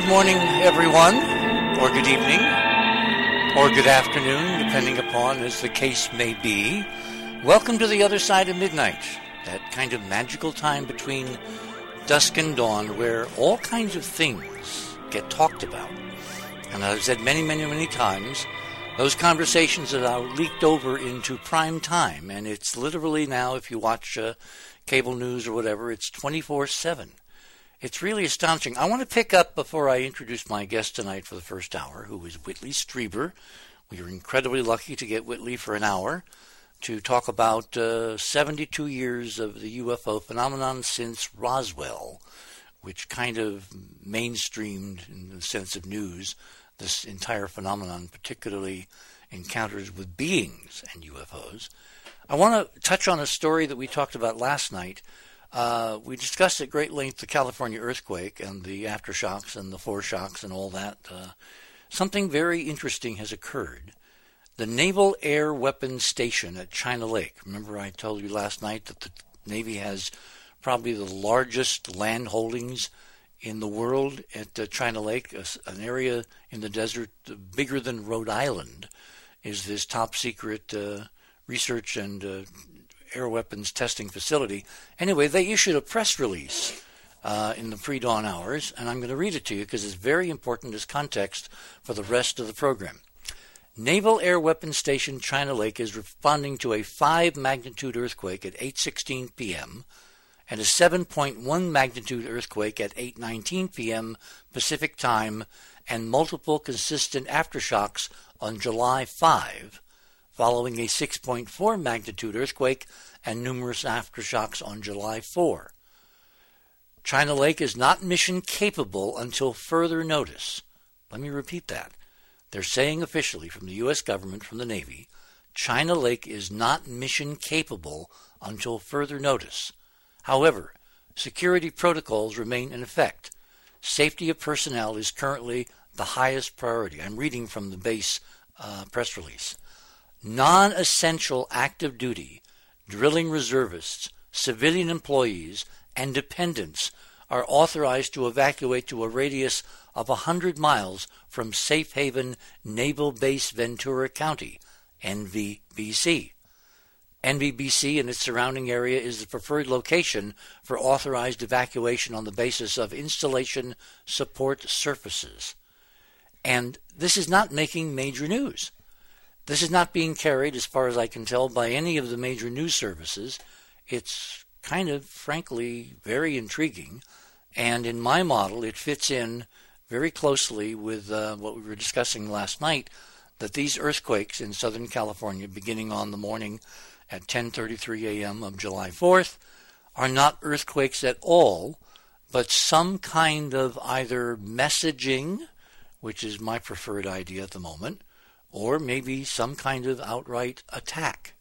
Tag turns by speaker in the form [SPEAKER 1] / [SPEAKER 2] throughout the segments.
[SPEAKER 1] Good morning, everyone, or good evening, or good afternoon, depending upon as the case may be. Welcome to the other side of midnight, that kind of magical time between dusk and dawn where all kinds of things get talked about. And I've said many times, those conversations have now leaked over into prime time, and it's literally now, if you watch cable news or whatever, it's 24/7. It's really astonishing. I want to pick up before I introduce my guest tonight for the first hour, who is Whitley Strieber. We are incredibly lucky to get Whitley for an hour to talk about 72 years of the UFO phenomenon since Roswell, which kind of mainstreamed in the sense of news this entire phenomenon, particularly encounters with beings and UFOs. I want to touch on a story that we talked about last night. We discussed at great length the California earthquake and the aftershocks and the foreshocks and all that. Something very interesting has occurred. The Naval Air Weapons Station at China Lake. Remember I told you last night that the Navy has probably the largest land holdings in the world at China Lake, an area in the desert bigger than Rhode Island, is this top secret research and air weapons testing facility. Anyway, they issued a press release in the pre-dawn hours, and I'm going to read it to you because it's very important as context for the rest of the program. Naval Air Weapons Station China Lake is responding to a 5-magnitude earthquake at 8:16 p.m. and a 7.1 magnitude earthquake at 8:19 p.m. Pacific Time and multiple consistent aftershocks on July 5, following a 6.4 magnitude earthquake and numerous aftershocks on July 4. China Lake is not mission capable until further notice. Let me repeat that. They're saying officially from the U.S. government, from the Navy, China Lake is not mission capable until further notice. However, security protocols remain in effect. Safety of personnel is currently the highest priority. I'm reading from the base press release. Non-essential active duty, drilling reservists, civilian employees, and dependents are authorized to evacuate to a radius of 100 miles from Safe Haven Naval Base Ventura County, NVBC. NVBC and its surrounding area is the preferred location for authorized evacuation on the basis of installation support surfaces. And this is not making major news. This is not being carried, as far as I can tell, by any of the major news services. It's kind of, frankly, very intriguing. And in my model, it fits in very closely with what we were discussing last night, that these earthquakes in Southern California, beginning on the morning at 10:33 a.m. of July 4th, are not earthquakes at all, but some kind of either messaging, which is my preferred idea at the moment, or maybe some kind of outright attack.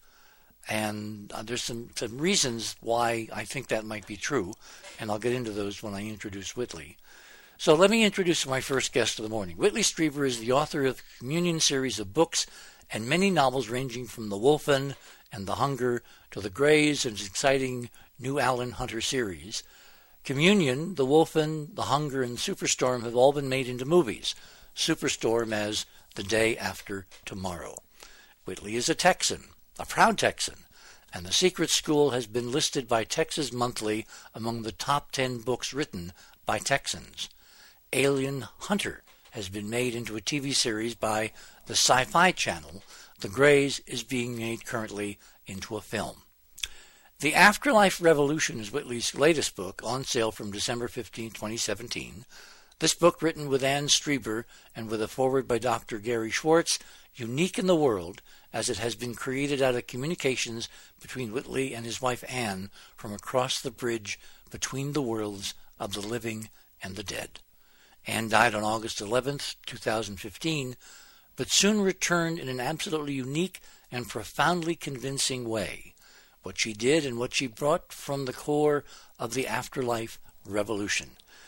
[SPEAKER 1] And there's some reasons why I think that might be true, and I'll get into those when I introduce Whitley. So let me introduce my first guest of the morning. Whitley Strieber is the author of the Communion series of books and many novels ranging from The Wolfen and The Hunger to The Greys and his exciting new Alan Hunter series. Communion, The Wolfen, The Hunger, and Superstorm have all been made into movies. Superstorm as The Day After Tomorrow. Whitley is a Texan, a proud Texan, and The Secret School has been listed by Texas Monthly among the top 10 books written by Texans. Alien Hunter has been made into a TV series by the Sci-Fi Channel. The Greys is being made currently into a film. The Afterlife Revolution is Whitley's latest book, on sale from December 15, 2017. This book, written with Anne Strieber and with a foreword by Dr. Gary Schwartz, unique in the world as it has been created out of communications between Whitley and his wife Anne from across the bridge between the worlds of the living and the dead. Anne died on August 11, 2015, but soon returned in an absolutely unique and profoundly convincing way. What she did and what she brought from the core of the afterlife revolution.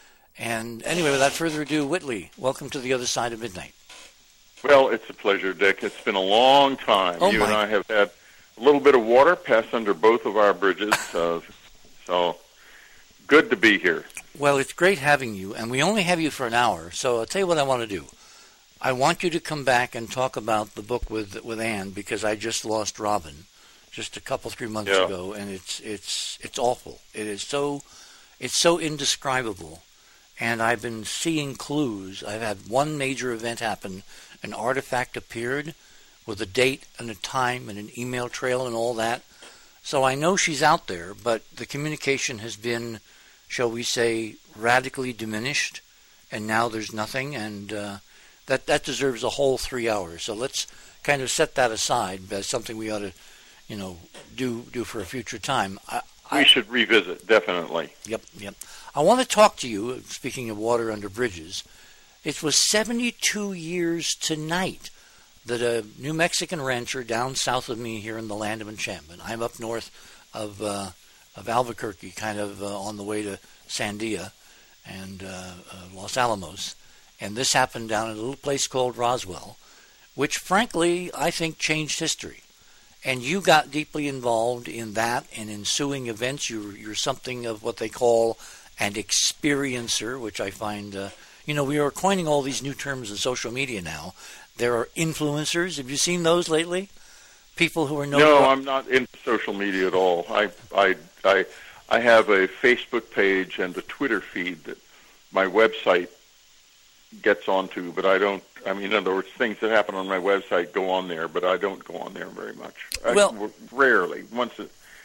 [SPEAKER 1] And anyway, without further ado, Whitley, welcome to the other side of midnight.
[SPEAKER 2] Well, it's a pleasure, Dick. It's been a long time. You and I have had a little bit of water pass under both of our bridges, so good to be here.
[SPEAKER 1] Well, it's great having you, and we only have you for an hour, so I'll tell you what I want to do. I want you to come back and talk about the book with Anne, because I just lost Robin just a couple, 3 months ago, and it's awful. It's so indescribable, and I've been seeing clues. I've had one major event happen. An artifact appeared with a date and a time and an email trail and all that. So I know she's out there, but the communication has been, shall we say, radically diminished, and now there's nothing, and that deserves a whole 3 hours. So let's kind of set that aside as something we ought to, do for a future time.
[SPEAKER 2] We should revisit, definitely.
[SPEAKER 1] Yep. I want to talk to you, speaking of water under bridges. It was 72 years tonight that a New Mexican rancher down south of me here in the Land of Enchantment, I'm up north of Albuquerque, kind of on the way to Sandia and Los Alamos, and this happened down at a little place called Roswell, which frankly I think changed history. And you got deeply involved in that and ensuing events. You're something of what they call an experiencer, which I find, we are coining all these new terms in social media now. There are influencers. Have you seen those lately? People who are
[SPEAKER 2] No, I'm not into social media at all. I have a Facebook page and a Twitter feed that my website gets onto, but I don't. I mean, in other words, things that happen on my website go on there, but I don't go on there very much. Rarely. Once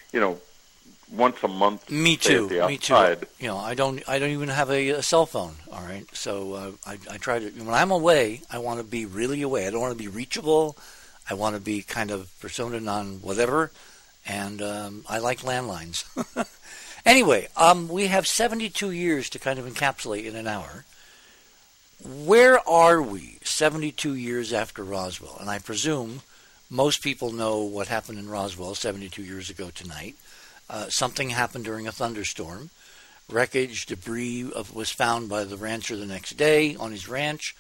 [SPEAKER 2] a month.
[SPEAKER 1] Me too. Me too. I don't even have a cell phone. All right. So I try to. When I'm away, I want to be really away. I don't want to be reachable. I want to be kind of persona non whatever, and I like landlines. Anyway, we have 72 years to kind of encapsulate in an hour. Where are we 72 years after Roswell? And I presume most people know what happened in Roswell 72 years ago tonight. Something happened during a thunderstorm. Wreckage, debris was found by the rancher the next day on his ranch.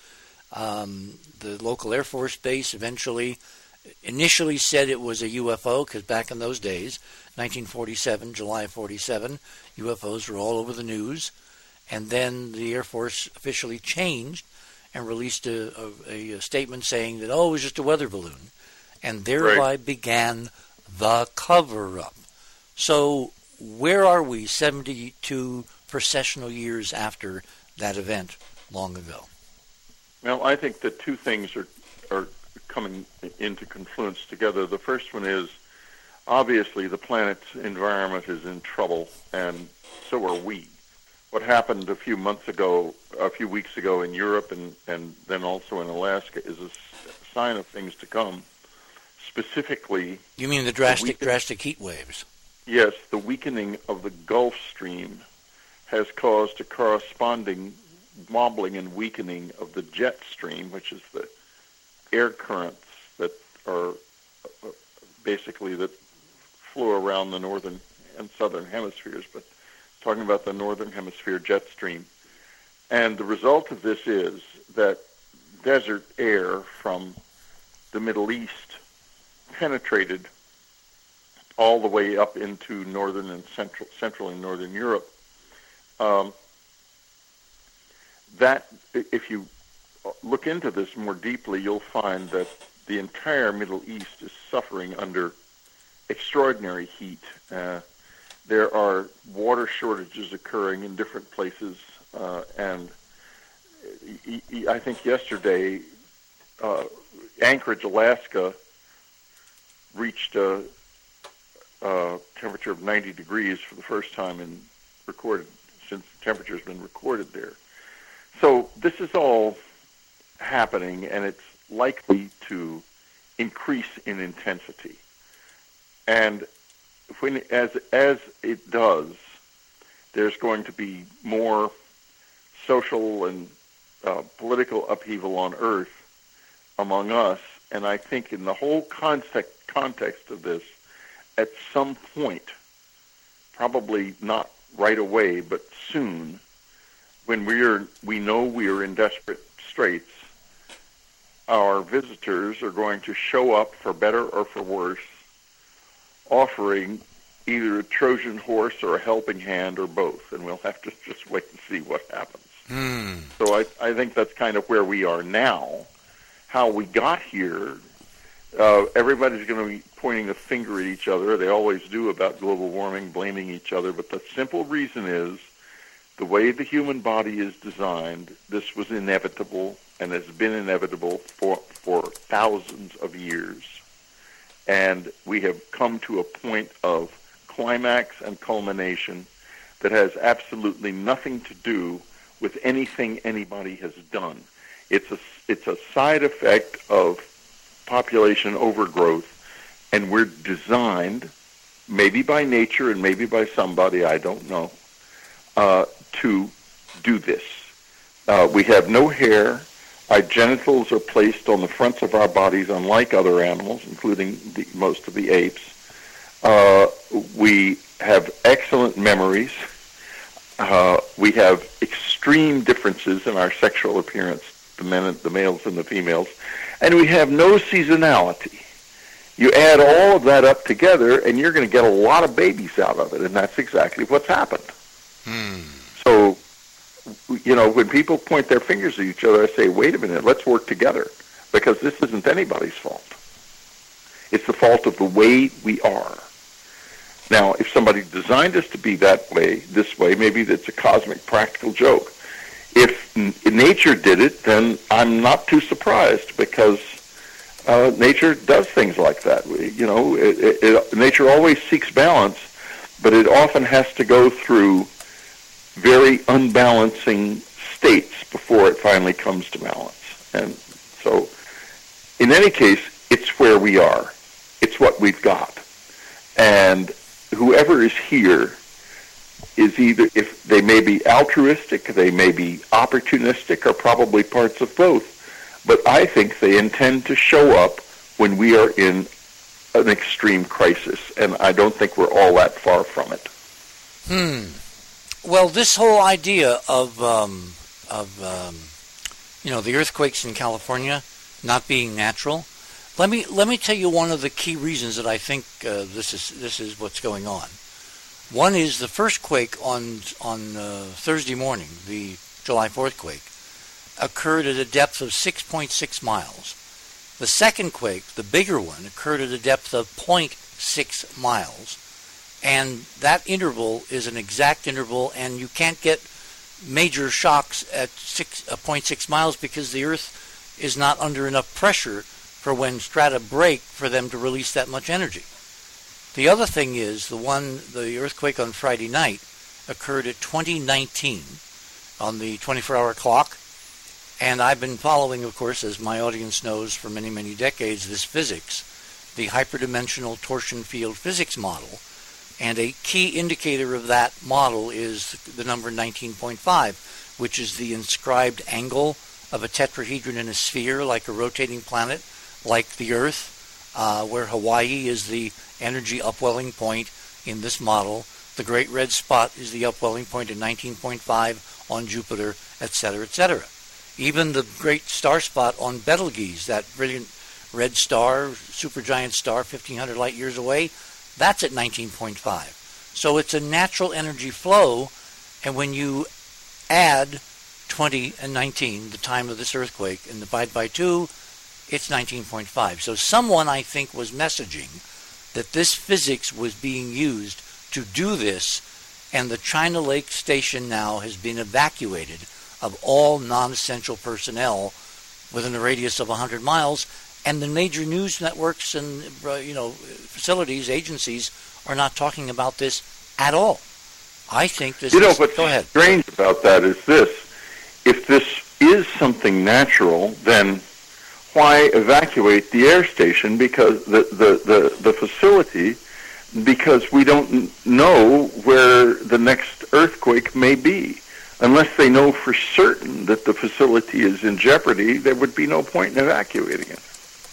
[SPEAKER 1] The local Air Force base initially said it was a UFO, because back in those days, 1947, July 47, UFOs were all over the news. And then the Air Force officially changed and released a statement saying that, it was just a weather balloon. And thereby began the cover-up. So where are we 72 processional years after that event long ago?
[SPEAKER 2] Well, I think that two things are coming into confluence together. The first one is, obviously, the planet's environment is in trouble, and so are we. What happened a few weeks ago in Europe and then also in Alaska is a sign of things to come. Specifically...
[SPEAKER 1] You mean the drastic heat waves?
[SPEAKER 2] Yes, the weakening of the Gulf Stream has caused a corresponding wobbling and weakening of the jet stream, which is the air currents that are basically that flow around the northern and southern hemispheres, but talking about the northern hemisphere jet stream. And the result of this is that desert air from the Middle East penetrated all the way up into northern and central and northern Europe. That, if you look into this more deeply, you'll find that the entire Middle East is suffering under extraordinary heat. There are water shortages occurring in different places, and I think yesterday, Anchorage, Alaska, reached a temperature of 90 degrees for the first time since the temperature has been recorded there. So this is all happening, and it's likely to increase in intensity. And as it does, there's going to be more social and political upheaval on Earth among us. And I think in the whole context of this, at some point, probably not right away, but soon, when we know we are in desperate straits, our visitors are going to show up for better or for worse, offering either a Trojan horse or a helping hand or both, and we'll have to just wait and see what happens. So I think that's kind of where we are now. How we got here, everybody's going to be pointing a finger at each other. They always do about global warming, blaming each other, but the simple reason is the way the human body is designed, this was inevitable and has been inevitable for thousands of years. And we have come to a point of climax and culmination that has absolutely nothing to do with anything anybody has done. It's a side effect of population overgrowth, and we're designed, maybe by nature and maybe by somebody, I don't know, to do this. We have no hair. Our genitals are placed on the fronts of our bodies, unlike other animals, including most of the apes. We have excellent memories. We have extreme differences in our sexual appearance, the males and the females, and we have no seasonality. You add all of that up together, and you're going to get a lot of babies out of it, and that's exactly what's happened. So, when people point their fingers at each other, I say, wait a minute, let's work together, because this isn't anybody's fault. It's the fault of the way we are. Now, if somebody designed us to be this way, maybe that's a cosmic practical joke. If nature did it, then I'm not too surprised, because nature does things like that. Nature always seeks balance, but it often has to go through very unbalancing states before it finally comes to balance. And so, in any case, it's where we are. It's what we've got. And whoever is here is either, if they may be altruistic, they may be opportunistic, or probably parts of both. But I think they intend to show up when we are in an extreme crisis, and I don't think we're all that far from it.
[SPEAKER 1] Well, this whole idea of the earthquakes in California not being natural. Let me tell you one of the key reasons that I think this is what's going on. One is the first quake on Thursday morning, the July 4th quake, occurred at a depth of 6.6 miles. The second quake, the bigger one, occurred at a depth of 0.6 miles. And that interval is an exact interval, and you can't get major shocks at 0.6 miles because the Earth is not under enough pressure for when strata break for them to release that much energy. The other thing is the earthquake on Friday night occurred at 2019 on the 24-hour clock, and I've been following, of course, as my audience knows, for many, many decades, this physics, the hyperdimensional torsion field physics model. And a key indicator of that model is the number 19.5, which is the inscribed angle of a tetrahedron in a sphere, like a rotating planet, like the Earth, where Hawaii is the energy upwelling point in this model. The Great Red Spot is the upwelling point at 19.5 on Jupiter, etc., etc. Even the Great Star Spot on Betelgeuse, that brilliant red star, supergiant star, 1,500 light years away, that's at 19.5. So it's a natural energy flow, and when you add 20 and 19, the time of this earthquake, and divide by 2, it's 19.5. So someone, I think, was messaging that this physics was being used to do this, and the China Lake Station now has been evacuated of all non-essential personnel within a radius of 100 miles, and the major news networks and facilities, agencies are not talking about this at all. I think this is...
[SPEAKER 2] what's
[SPEAKER 1] go ahead.
[SPEAKER 2] Strange about that is this. If this is something natural, then why evacuate the air station, because the facility, because we don't know where the next earthquake may be. Unless they know for certain that the facility is in jeopardy, there would be no point in evacuating it.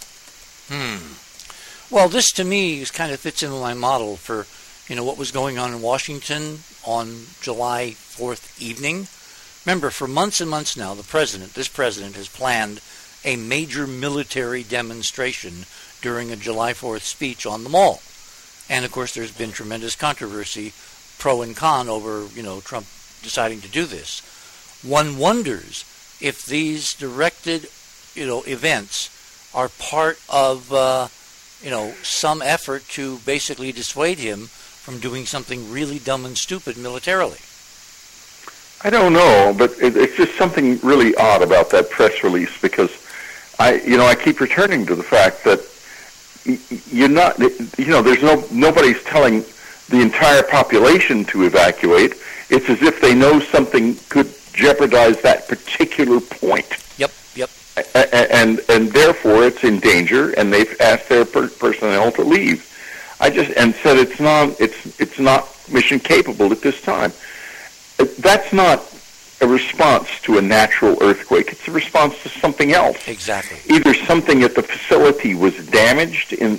[SPEAKER 1] Well, this to me kind of fits into my model for, what was going on in Washington on July 4th evening. Remember, for months and months now, this president has planned a major military demonstration during a July 4th speech on the Mall. And, of course, there's been tremendous controversy, pro and con, over, Trump deciding to do this. One wonders if these directed, events are part of, some effort to basically dissuade him from doing something really dumb and stupid militarily.
[SPEAKER 2] I don't know, but it's just something really odd about that press release, because I keep returning to the fact that nobody's telling the entire population to evacuate. It's as if they know something could jeopardize that particular point.
[SPEAKER 1] Yep.
[SPEAKER 2] And therefore it's in danger, and they've asked their personnel to leave. And said it's not mission capable at this time. That's not a response to a natural earthquake. It's a response to something else.
[SPEAKER 1] Exactly.
[SPEAKER 2] Either something at the facility was damaged and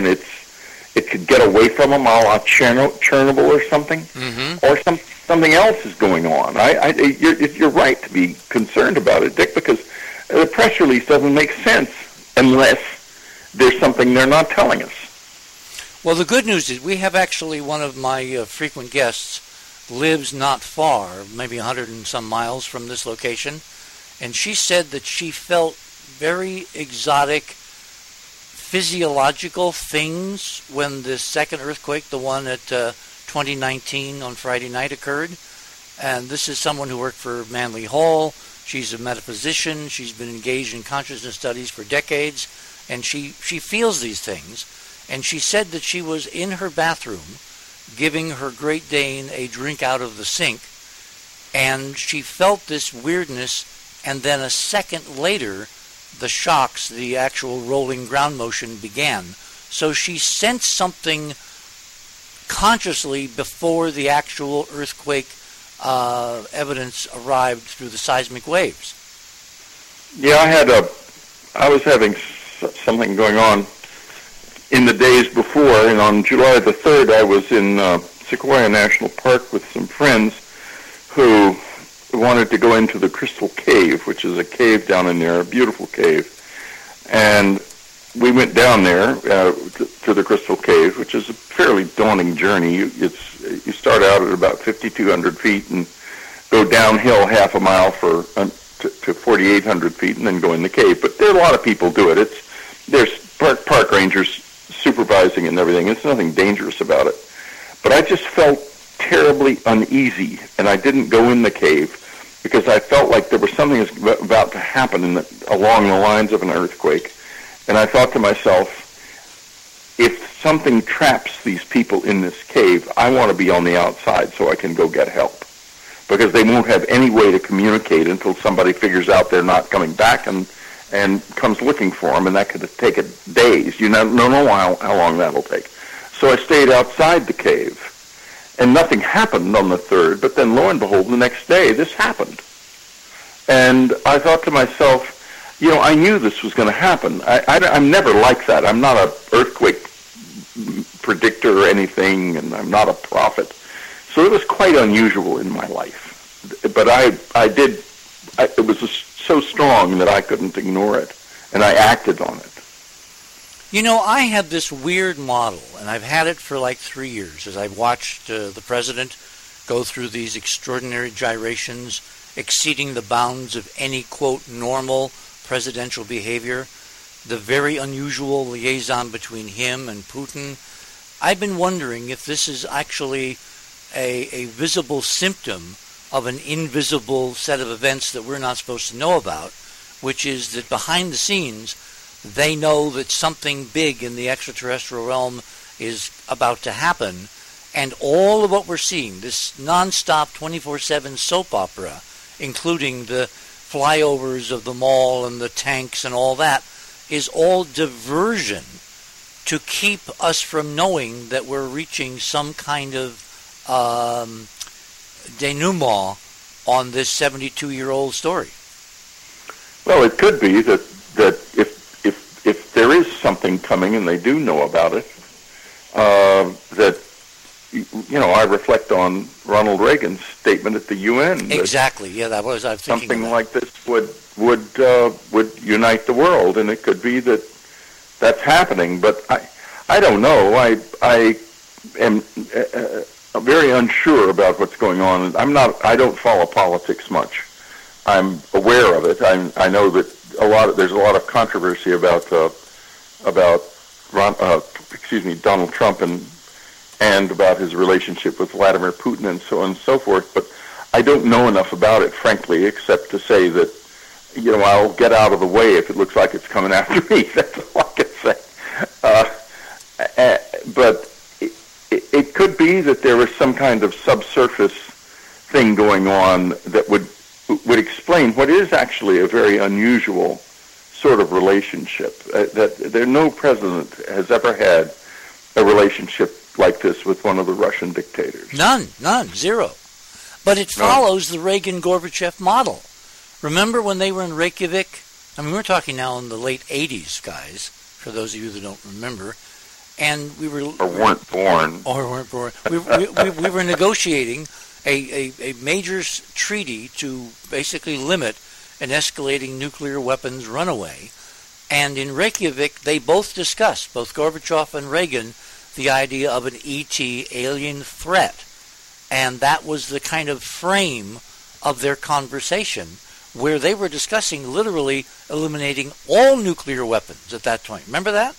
[SPEAKER 2] it could get away from them, a la Chernobyl or something, or something else is going on. You're right to be concerned about it, Dick, because the press release doesn't make sense unless there's something they're not telling us.
[SPEAKER 1] Well, the good news is we have actually one of my frequent guests lives not far, maybe 100 and some miles from this location, and she said that she felt very exotic physiological things when the second earthquake, the one at 2019 on Friday night, occurred. And this is someone who worked for Manly Hall. She's a metaphysician. She's been engaged in consciousness studies for decades, and she feels these things. And she said that she was in her bathroom giving her Great Dane a drink out of the sink, and she felt this weirdness, and then a second later, the shocks, the actual rolling ground motion began. So she sensed something consciously before the actual earthquake evidence arrived through the seismic waves.
[SPEAKER 2] Yeah, I was having something going on in the days before, and on July the 3rd, I was in Sequoia National Park with some friends who wanted to go into the Crystal Cave, which is a cave down in there, a beautiful cave. And we went down there to the Crystal Cave, which is a fairly daunting journey. You start out at about 5,200 feet and go downhill half a mile to 4,800 feet and then go in the cave. But there are a lot of people do it. There's park rangers supervising and everything. It's nothing dangerous about it. But I just felt terribly uneasy, and I didn't go in the cave because I felt like there was something about to happen along the lines of an earthquake. And I thought to myself, if something traps these people in this cave, I want to be on the outside so I can go get help, because they won't have any way to communicate until somebody figures out they're not coming back and comes looking for them, and that could take days. You don't know how long that'll take. So I stayed outside the cave, and nothing happened on the 3rd, but then lo and behold, the next day, this happened. And I thought to myself, I knew this was going to happen. I'm never like that. I'm not an earthquake predictor or anything, and I'm not a prophet. So it was quite unusual in my life. But it was so strong that I couldn't ignore it, and I acted on it.
[SPEAKER 1] I have this weird model, and I've had it for like 3 years, as I've watched the president go through these extraordinary gyrations, exceeding the bounds of any, quote, normal presidential behavior, the very unusual liaison between him and Putin. I've been wondering if this is actually a visible symptom of an invisible set of events that we're not supposed to know about, which is that behind the scenes, they know that something big in the extraterrestrial realm is about to happen, and all of what we're seeing, this nonstop 24/7 soap opera, including the flyovers of the mall and the tanks and all that, is all diversion to keep us from knowing that we're reaching some kind of denouement on this 72-year-old story.
[SPEAKER 2] Well, it could be that if there is something coming and they do know about it, that I reflect on Ronald Reagan's statement at the UN.
[SPEAKER 1] Exactly. Yeah, that was I was thinking.
[SPEAKER 2] Something like this would unite the world, and it could be that that's happening. But I don't know. am very unsure about what's going on. I don't follow politics much. I'm aware of it. I know that there's a lot of controversy about Donald Trump and about his relationship with Vladimir Putin and so on and so forth. But I don't know enough about it, frankly, except to say that, I'll get out of the way if it looks like it's coming after me. That's all I can say. But it could be that there was some kind of subsurface thing going on that would explain what is actually a very unusual sort of relationship. No president has ever had a relationship like this with one of the Russian dictators.
[SPEAKER 1] None, zero. But it follows the Reagan-Gorbachev model. Remember when they were in Reykjavik? I mean, we're talking now in the late 80s, guys, for those of you that don't remember. And we were...
[SPEAKER 2] Or weren't born.
[SPEAKER 1] We were negotiating a major treaty to basically limit an escalating nuclear weapons runaway. And in Reykjavik, they both discussed, both Gorbachev and Reagan, the idea of an ET alien threat. And that was the kind of frame of their conversation, where they were discussing literally eliminating all nuclear weapons at that point. Remember that?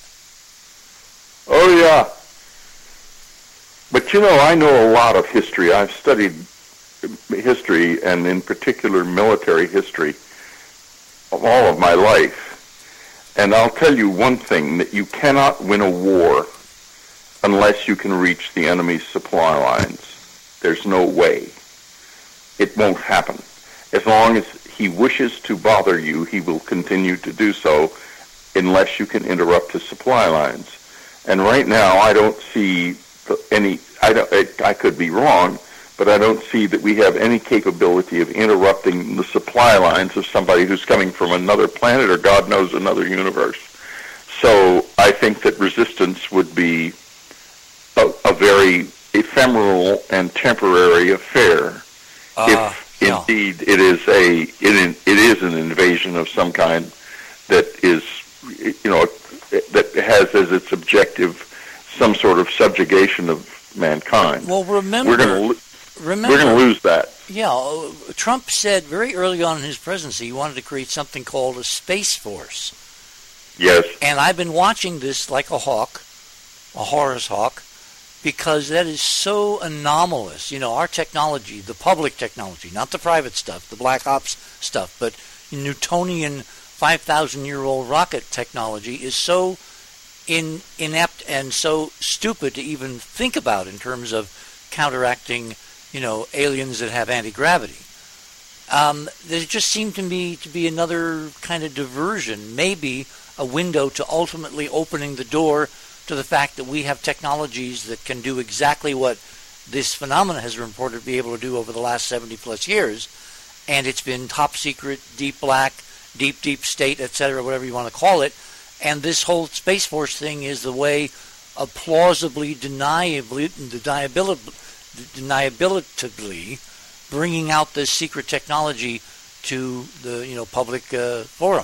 [SPEAKER 2] Oh, yeah. But, I know a lot of history. I've studied history, and in particular military history, of all of my life. And I'll tell you one thing, that you cannot win a war unless you can reach the enemy's supply lines. There's no way. It won't happen. As long as he wishes to bother you, he will continue to do so unless you can interrupt his supply lines. And right now, I don't see I could be wrong, but I don't see that we have any capability of interrupting the supply lines of somebody who's coming from another planet or God knows another universe. So I think that resistance would be a very ephemeral and temporary affair if indeed it is an invasion of some kind that is, that has as its objective some sort of subjugation of mankind.
[SPEAKER 1] Well, remember,
[SPEAKER 2] we're going to lose that.
[SPEAKER 1] Yeah, Trump said very early on in his presidency he wanted to create something called a space force.
[SPEAKER 2] Yes.
[SPEAKER 1] And I've been watching this like a hawk, a Horus hawk, because that is so anomalous. Our technology, the public technology, not the private stuff, the black ops stuff, but Newtonian 5,000-year-old rocket technology is so inept and so stupid to even think about in terms of counteracting, aliens that have anti-gravity. There just seemed to me to be another kind of diversion, maybe a window to ultimately opening the door to the fact that we have technologies that can do exactly what this phenomena has been reported to be able to do over the last 70-plus years, and it's been top secret, deep black, deep state, etc., whatever you want to call it, and this whole Space Force thing is the way of plausibly deniability bringing out this secret technology to the public forum.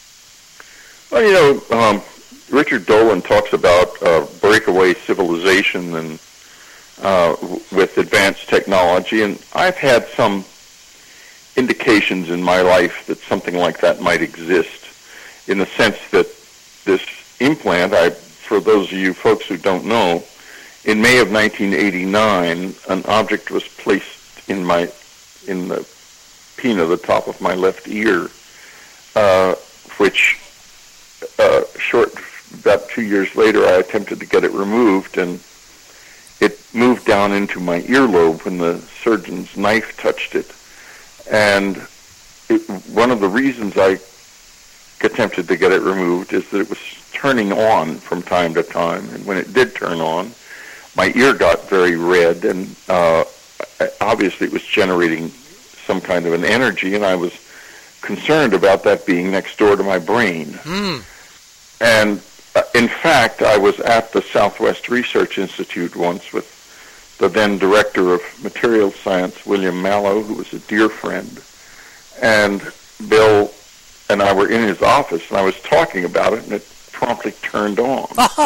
[SPEAKER 2] Well, Richard Dolan talks about breakaway civilization and with advanced technology, and I've had some indications in my life that something like that might exist, in the sense that this implant, for those of you folks who don't know, in May of 1989, an object was placed in the pinna, the top of my left ear, which about 2 years later, I attempted to get it removed, and it moved down into my earlobe when the surgeon's knife touched it. And one of the reasons I attempted to get it removed is that it was turning on from time to time, and when it did turn on, my ear got very red, and obviously it was generating some kind of an energy, and I was concerned about that being next door to my brain. And in fact, I was at the Southwest Research Institute once with the then director of materials science, William Mallow, who was a dear friend. And Bill and I were in his office, and I was talking about it, and it promptly turned on.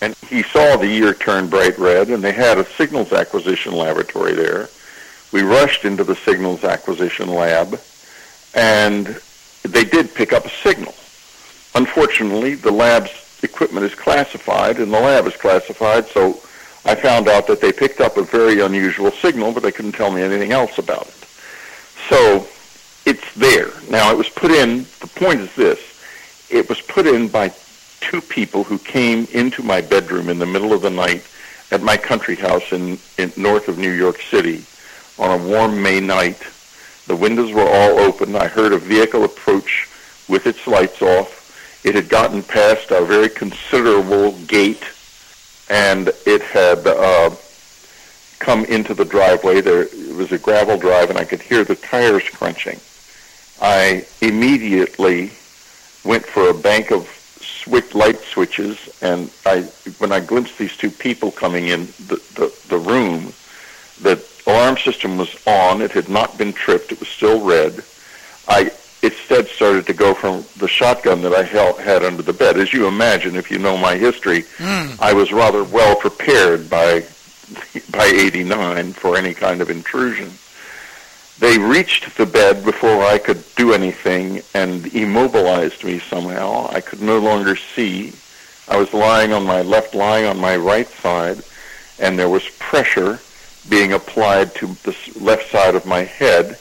[SPEAKER 2] and he saw the year turn bright red, and they had a signals acquisition laboratory there. We rushed into the signals acquisition lab, and they did pick up a signal. Unfortunately, the lab's equipment is classified, and the lab is classified, so I found out that they picked up a very unusual signal, but they couldn't tell me anything else about it. So it's there. Now, it was put in, the point is this, it was put in by two people who came into my bedroom in the middle of the night at my country house in north of New York City on a warm May night. The windows were all open. I heard a vehicle approach with its lights off. It had gotten past a very considerable gate, and it had come into the driveway. It was a gravel drive, and I could hear the tires crunching. I immediately went for a bank of light switches, and when I glimpsed these two people coming in the room, the alarm system was on. It had not been tripped. It was still red. I instead started to go from the shotgun that I had under the bed. As you imagine, if you know my history, I was rather well prepared by 89 for any kind of intrusion. They reached the bed before I could do anything and immobilized me somehow. I could no longer see. I was lying on my right side, and there was pressure being applied to the left side of my head.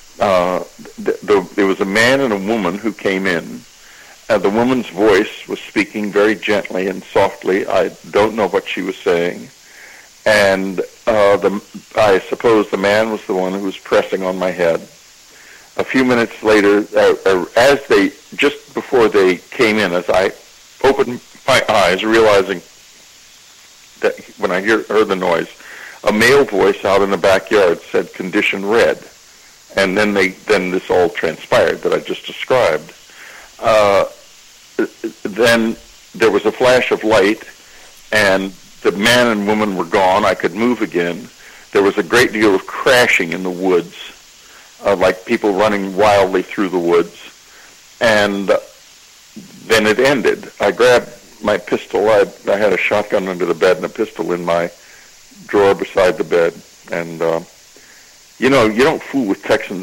[SPEAKER 2] There was a man and a woman who came in. The woman's voice was speaking very gently and softly. I don't know what she was saying. And I suppose the man was the one who was pressing on my head. A few minutes later, just before they came in, as I opened my eyes, realizing that when I heard the noise, a male voice out in the backyard said, "Condition red." And then this all transpired that I just described. Then there was a flash of light, and the man and woman were gone. I could move again. There was a great deal of crashing in the woods, like people running wildly through the woods. And then it ended. I grabbed my pistol. I had a shotgun under the bed and a pistol in my drawer beside the bed. And, you don't fool with Texans.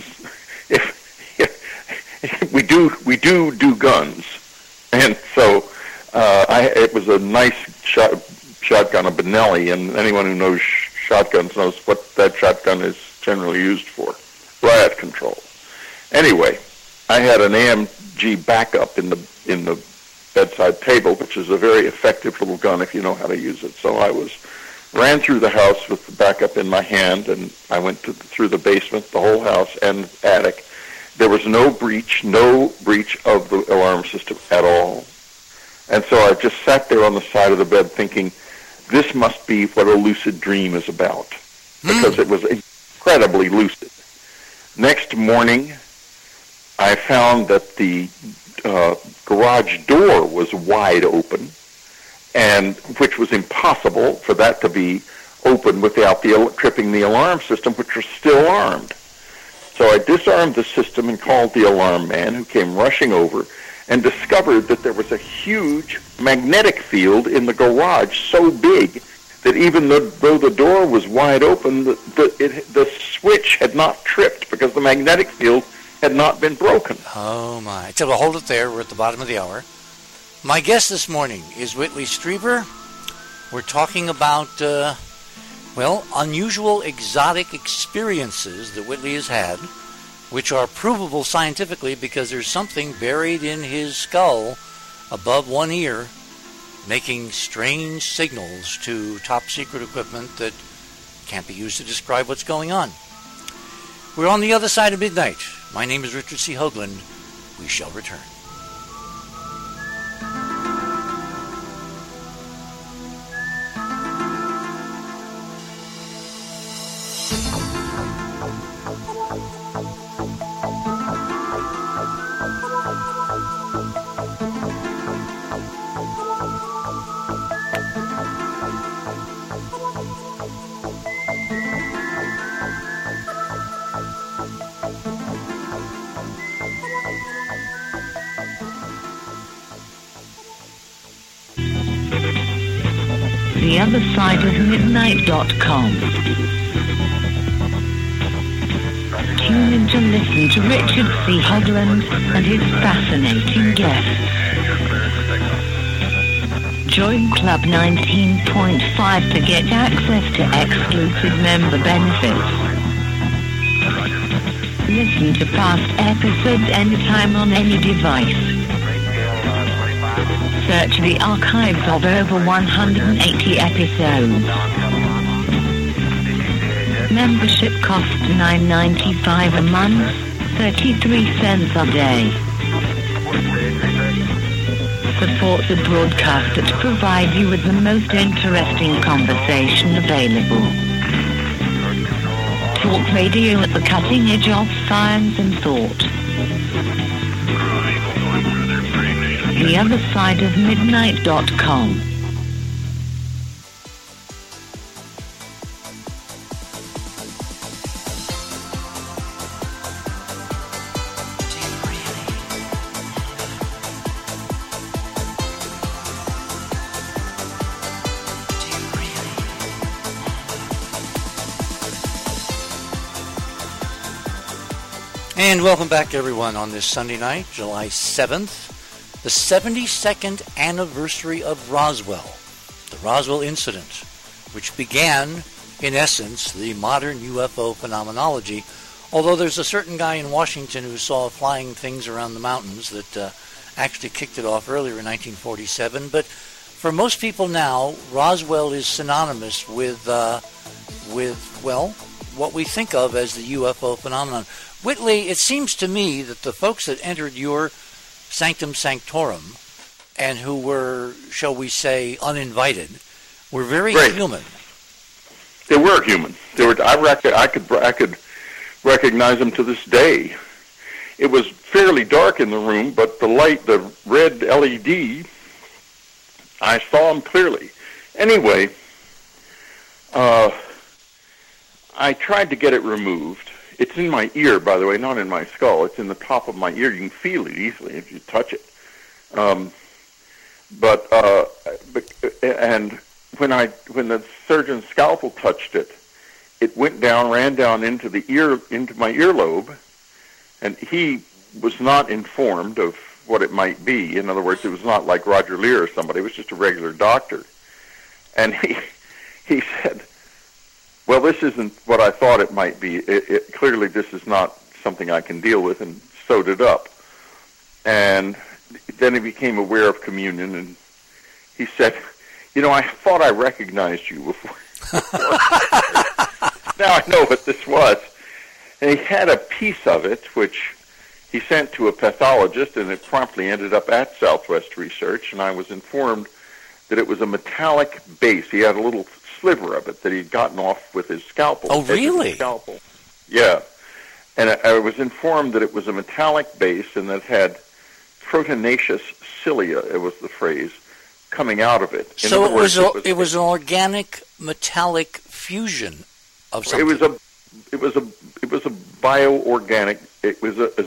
[SPEAKER 2] We do guns. And so it was a nice shotgun, a Benelli, and anyone who knows shotguns knows what that shotgun is generally used for, riot control. Anyway, I had an AMG backup in the bedside table, which is a very effective little gun if you know how to use it. So I ran through the house with the backup in my hand, and I went through the basement, the whole house, and attic. There was no breach of the alarm system at all. And so I just sat there on the side of the bed thinking, this must be what a lucid dream is about, because it was incredibly lucid. Next morning, I found that the garage door was wide open, and which was impossible for that to be open without tripping the alarm system, which was still armed. So I disarmed the system and called the alarm man, who came rushing over and discovered that there was a huge magnetic field in the garage so big that even though the door was wide open, the switch had not tripped because the magnetic field had not been broken.
[SPEAKER 1] Oh, my. So we'll hold it there. We're at the bottom of the hour. My guest this morning is Whitley Strieber. We're talking about, unusual, exotic experiences that Whitley has had, which are provable scientifically because there's something buried in his skull above one ear making strange signals to top-secret equipment that can't be used to describe what's going on. We're on the other side of midnight. My name is Richard C. Hoagland. We shall return.
[SPEAKER 3] theothersideofmidnight.com. Tune in to listen to Richard C. Hoagland and his fascinating guests. Join Club 19.5 to get access to exclusive member benefits. Listen to past episodes anytime on any device. Search the archives of over 180 episodes. Membership costs $9.95 a month, 33 cents a day. Support the broadcaster to provide you with the most interesting conversation available. Talk radio at the cutting edge of science and thought. theothersideofmidnight.com.
[SPEAKER 1] And welcome back, everyone, on this Sunday night, July 7th, the 72nd anniversary of Roswell, the Roswell incident, which began, in essence, the modern UFO phenomenology, although there's a certain guy in Washington who saw flying things around the mountains that actually kicked it off earlier in 1947. But for most people now, Roswell is synonymous with what we think of as the UFO phenomenon. Whitley, it seems to me that the folks that entered your sanctum sanctorum and who were, shall we say, uninvited, were very human.
[SPEAKER 2] They were human. They were. I could recognize them to this day. It was fairly dark in the room, but the light, the red LED, I saw them clearly. Anyway, I tried to get it removed. It's in my ear, by the way, not in my skull. It's in the top of my ear. You can feel it easily if you touch it. And when the surgeon's scalpel touched it, it went down, ran down into my earlobe, and he was not informed of what it might be. In other words, it was not like Roger Lear or somebody. It was just a regular doctor. And he said, well, this isn't what I thought it might be. Clearly, this is not something I can deal with, and sewed it up. And then he became aware of communion, and he said, I thought I recognized you before. Now I know what this was. And he had a piece of it, which he sent to a pathologist, and it promptly ended up at Southwest Research, and I was informed that it was a metallic base. He had a little sliver of it that he'd gotten off with his scalpel.
[SPEAKER 1] Oh, really?
[SPEAKER 2] Scalpel. Yeah. And I was informed that it was a metallic base and that had proteinaceous cilia, it was the phrase, coming out of it.
[SPEAKER 1] So it was an organic metallic fusion of something.
[SPEAKER 2] It was a bioorganic. It was a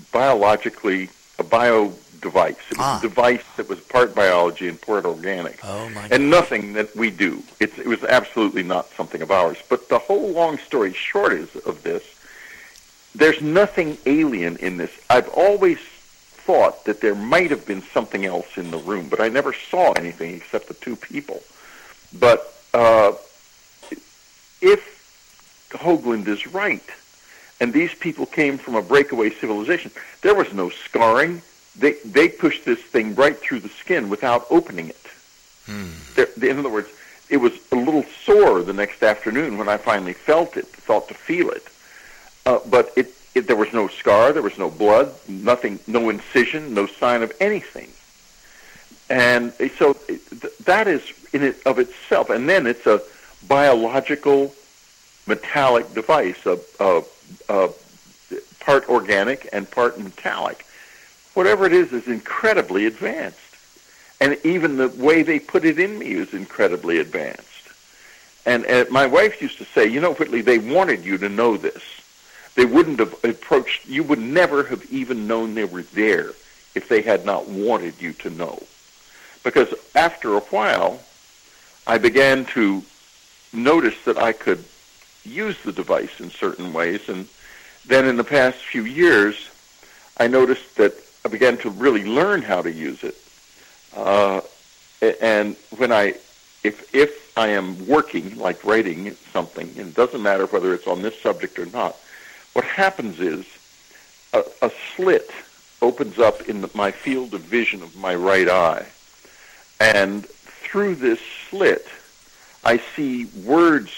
[SPEAKER 2] bio device. It was a device that was part biology and part organic.
[SPEAKER 1] Oh my!
[SPEAKER 2] And nothing that we do. It was absolutely not something of ours. But the whole long story short is of this. There's nothing alien in this. I've always thought that there might have been something else in the room, but I never saw anything except the two people. But if Hoagland is right, and these people came from a breakaway civilization, there was no scarring. They pushed this thing right through the skin without opening it. In other words, it was a little sore the next afternoon when I finally thought to feel it. But there was no scar, there was no blood, nothing, no incision, no sign of anything. And so that is in it of itself. And then it's a biological metallic device, part organic and part metallic. Whatever it is incredibly advanced. And even the way they put it in me is incredibly advanced. And my wife used to say, Whitley, they wanted you to know this. They wouldn't have approached, you would never have even known they were there if they had not wanted you to know. Because after a while, I began to notice that I could use the device in certain ways. And then in the past few years, I noticed that I began to really learn how to use it. And when if I am working, like writing something, and it doesn't matter whether it's on this subject or not, what happens is a slit opens up in my field of vision of my right eye. And through this slit, I see words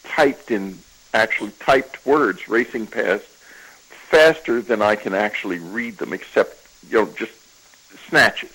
[SPEAKER 2] actually typed words racing past faster than I can actually read them, except, just snatches.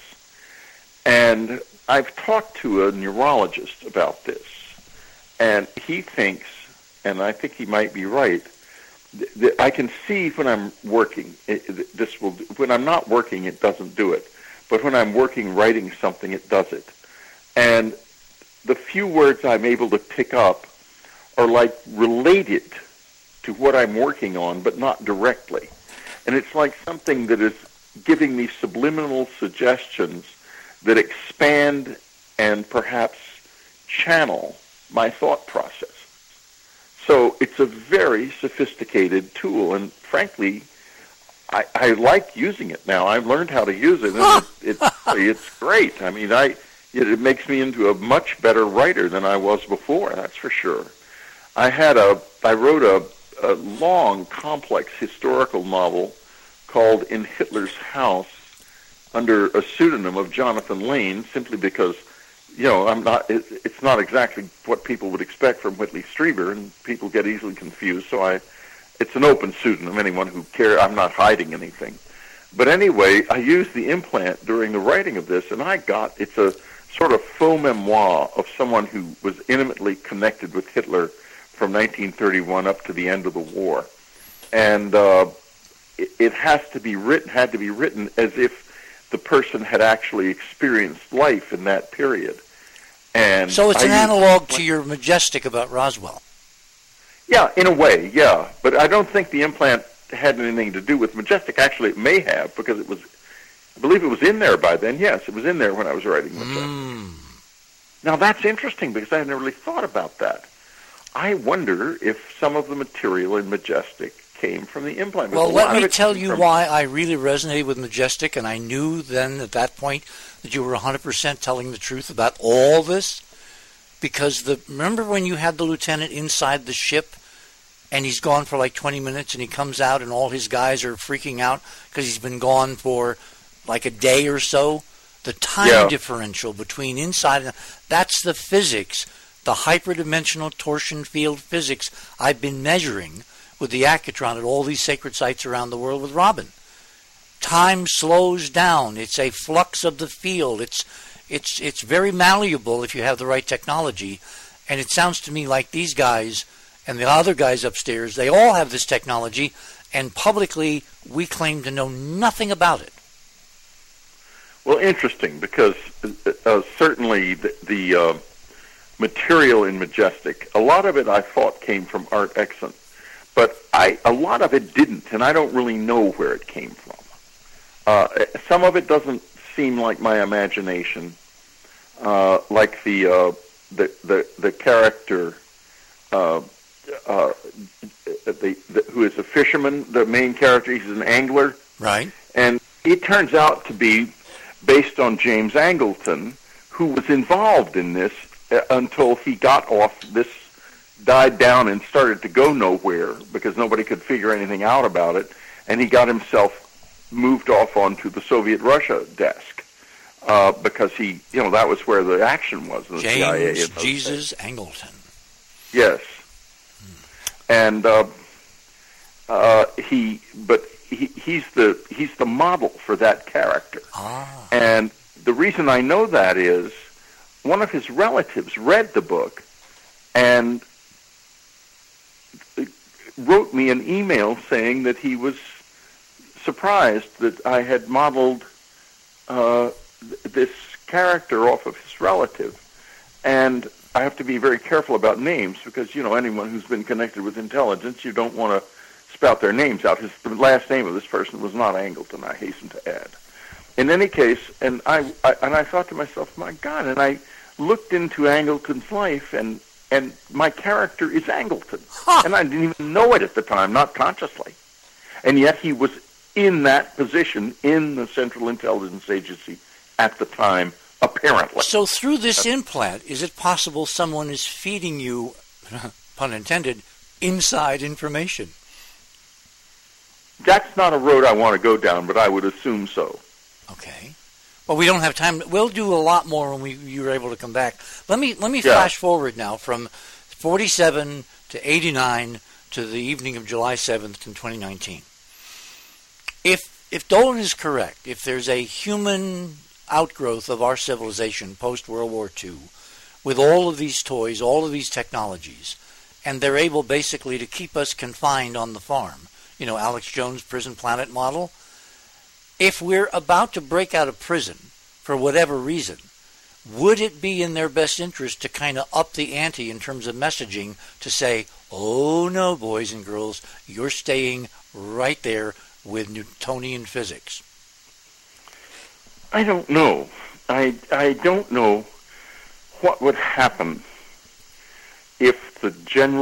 [SPEAKER 2] And I've talked to a neurologist about this, and he thinks, and I think he might be right, that I can see when I'm working. When I'm not working, it doesn't do it. But when I'm working, writing something, it does it. And the few words I'm able to pick up are like related to what I'm working on, but not directly. And it's like something that is giving me subliminal suggestions that expand and perhaps channel my thought process. So it's a very sophisticated tool, and frankly, I like using it now. I've learned how to use it, and it's great. I mean, it makes me into a much better writer than I was before, that's for sure. I wrote a long, complex historical novel called In Hitler's House under a pseudonym of Jonathan Lane, simply because, it's not exactly what people would expect from Whitley Strieber, and people get easily confused, so it's an open pseudonym. Anyone who cares, I'm not hiding anything. But anyway, I used the implant during the writing of this, and it's a sort of faux memoir of someone who was intimately connected with Hitler from 1931 up to the end of the war. And it had to be written as if the person had actually experienced life in that period. And
[SPEAKER 1] so it's an analog to your Majestic about Roswell.
[SPEAKER 2] Yeah, in a way, yeah. But I don't think the implant had anything to do with Majestic. Actually, it may have, because I believe it was in there by then. Yes, it was in there when I was writing Majestic. Now, that's interesting, because I never really thought about that. I wonder if some of the material in Majestic came from the implant.
[SPEAKER 1] Well, let me tell you why I really resonated with Majestic, and I knew then at that point that you were 100% telling the truth about all this. Because remember when you had the lieutenant inside the ship, and he's gone for like 20 minutes, and he comes out, and all his guys are freaking out because he's been gone for like a day or so? The time differential between inside and that's the physics, the hyperdimensional torsion field physics I've been measuring with the Accutron at all these sacred sites around the world with Robin. Time slows down. It's a flux of the field. It's very malleable if you have the right technology. And it sounds to me like these guys and the other guys upstairs, they all have this technology, and publicly we claim to know nothing about it.
[SPEAKER 2] Well, interesting, because certainly the material in Majestic, a lot of it I thought came from Art Exon, but a lot of it didn't, and I don't really know where it came from. Some of it doesn't seem like my imagination, like the character who is a fisherman, the main character. He's an angler,
[SPEAKER 1] right? And
[SPEAKER 2] it turns out to be based on James Angleton, who was involved in this until he got off. This died down and started to go nowhere because nobody could figure anything out about it, and he got himself moved off onto the Soviet Russia desk because that was where the action was in the CIA.
[SPEAKER 1] James Jesus Angleton.
[SPEAKER 2] Yes, and he's the model for that character. And the reason I know that is one of his relatives read the book and wrote me an email saying that he was surprised that I had modeled this character off of his relative. And I have to be very careful about names because, anyone who's been connected with intelligence, you don't want to spout their names out. The last name of this person was not Angleton, I hasten to add. In any case, and I thought to myself, my God, and I looked into Angleton's life, and my character is Angleton. And I didn't even know it at the time, not consciously. And yet he was in that position in the Central Intelligence Agency at the time, apparently.
[SPEAKER 1] So through this implant, is it possible someone is feeding you, pun intended, inside information?
[SPEAKER 2] That's not a road I want to go down, but I would assume so.
[SPEAKER 1] Okay. Well, we don't have time. We'll do a lot more when you're able to come back. Let me flash forward now from 47 to 89 to the evening of July 7th in 2019. If Dolan is correct, if there's a human outgrowth of our civilization post-World War II, with all of these toys, all of these technologies, and they're able basically to keep us confined on the farm, Alex Jones' Prison Planet model, if we're about to break out of prison for whatever reason, would it be in their best interest to kind of up the ante in terms of messaging to say, oh no, boys and girls, you're staying right there with Newtonian physics?
[SPEAKER 2] I don't know. I don't know what would happen if the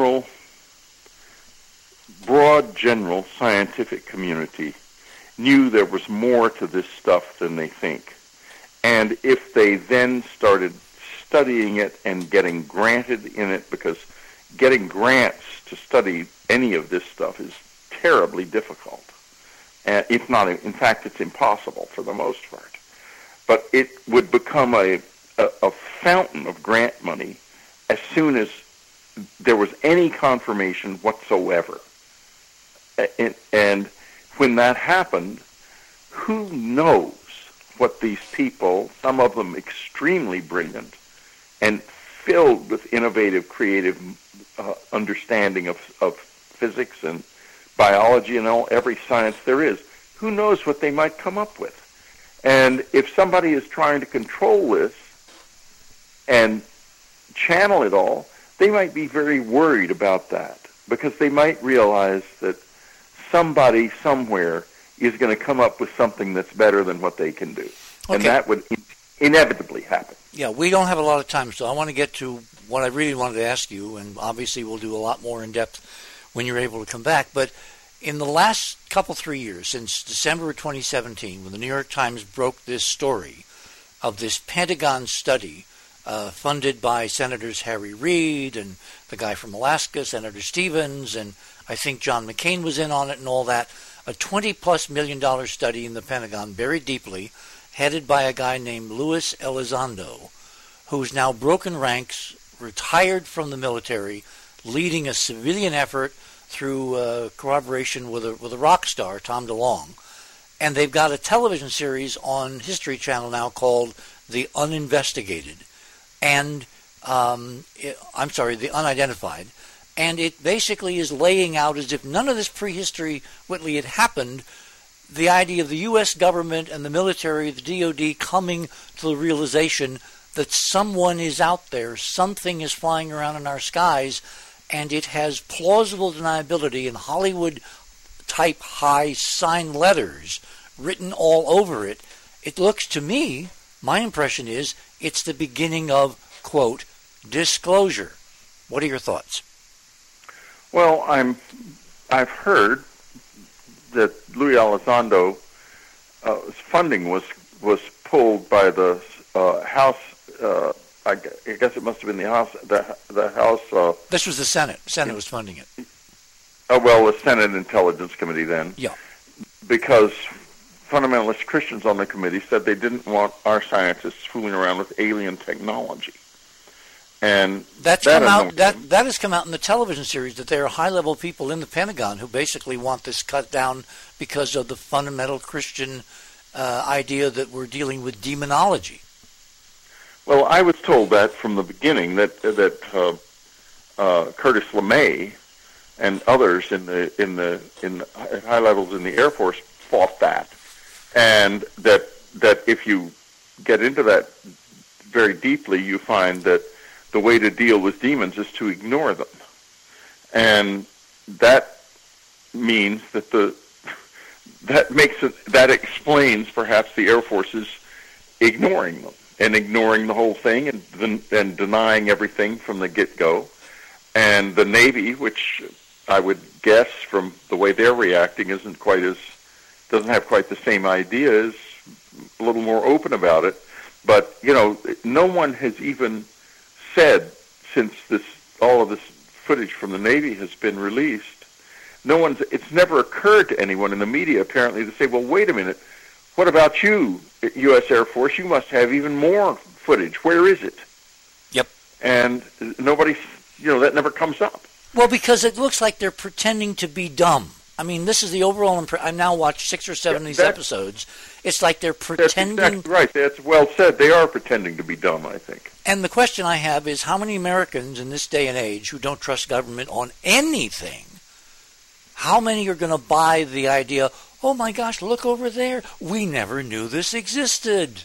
[SPEAKER 2] broad general scientific community knew there was more to this stuff than they think. And if they then started studying it and getting granted in it, because getting grants to study any of this stuff is terribly difficult. If not, in fact, it's impossible for the most part. But it would become a fountain of grant money as soon as there was any confirmation whatsoever. And when that happened, who knows what these people, some of them extremely brilliant and filled with innovative, creative understanding of physics and biology and every science there is, who knows what they might come up with. And if somebody is trying to control this and channel it all, they might be very worried about that, because they might realize that somebody somewhere is going to come up with something that's better than what they can do. Okay. And that would inevitably happen.
[SPEAKER 1] Yeah, we don't have a lot of time, so I want to get to what I really wanted to ask you, and obviously we'll do a lot more in depth when you're able to come back. But in the last 3 years, since December of 2017, when the New York Times broke this story of this Pentagon study funded by Senators Harry Reid and the guy from Alaska, Senator Stevens, and I think John McCain was in on it and all that, a $20+ million study in the Pentagon, buried deeply, headed by a guy named Luis Elizondo, who's now broken ranks, retired from the military, leading a civilian effort through cooperation with a rock star, Tom DeLonge. And they've got a television series on History Channel now called The Uninvestigated, and The Unidentified. And it basically is laying out, as if none of this prehistory, Whitley, had happened, the idea of the U.S. government and the military, the DOD, coming to the realization that someone is out there, something is flying around in our skies, and it has plausible deniability in Hollywood-type high sign letters written all over it. It looks to me, my impression is, it's the beginning of, quote, disclosure. What are your thoughts?
[SPEAKER 2] Well, I've heard that Luis Elizondo's funding was pulled by the House. I guess it must have been the House. The House.
[SPEAKER 1] This was the Senate. Senate was funding it.
[SPEAKER 2] Well, the Senate Intelligence Committee then.
[SPEAKER 1] Yeah.
[SPEAKER 2] Because fundamentalist Christians on the committee said they didn't want our scientists fooling around with alien technology. And
[SPEAKER 1] that has come out in the television series, that there are high-level people in the Pentagon who basically want this cut down because of the fundamental Christian idea that we're dealing with demonology.
[SPEAKER 2] Well, I was told that from the beginning, that Curtis LeMay and others at high levels in the Air Force fought that, and that if you get into that very deeply, you find that the way to deal with demons is to ignore them. And that means that that explains perhaps the Air Force's ignoring them. and ignoring the whole thing and denying everything from the get-go. And the Navy, which I would guess from the way they're reacting doesn't have quite the same idea, is a little more open about it. But, no one has even said, since all of this footage from the Navy has been released, it's never occurred to anyone in the media, apparently, to say, well, wait a minute, what about you, U.S. Air Force? You must have even more footage. Where is it?
[SPEAKER 1] Yep.
[SPEAKER 2] And nobody, that never comes up.
[SPEAKER 1] Well, because it looks like they're pretending to be dumb. I mean, this is the overall impression. I've now watched 6 or 7 of these episodes. It's like they're pretending.
[SPEAKER 2] That's exactly right. That's well said. They are pretending to be dumb, I think.
[SPEAKER 1] And the question I have is, how many Americans in this day and age who don't trust government on anything, how many are going to buy the idea, oh my gosh, look over there, we never knew this existed?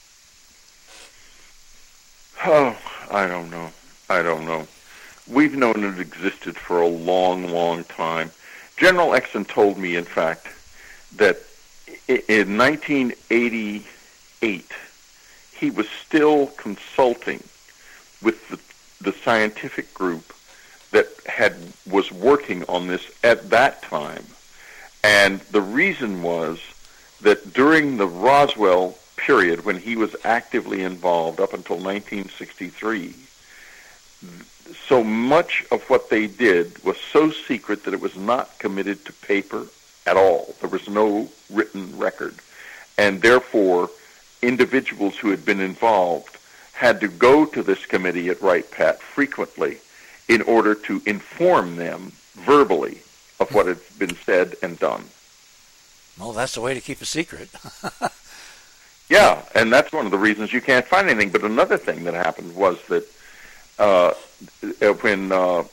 [SPEAKER 2] Oh, I don't know. We've known it existed for a long, long time. General Exon told me, in fact, that in 1988, he was still consulting with the scientific group that was working on this at that time. And the reason was that during the Roswell period, when he was actively involved up until 1963, so much of what they did was so secret that it was not committed to paper at all. There was no written record. And therefore, individuals who had been involved had to go to this committee at Wright Pat frequently in order to inform them verbally of what had been said and done.
[SPEAKER 1] Well, that's the way to keep a secret.
[SPEAKER 2] Yeah, and that's one of the reasons you can't find anything. But another thing that happened was that when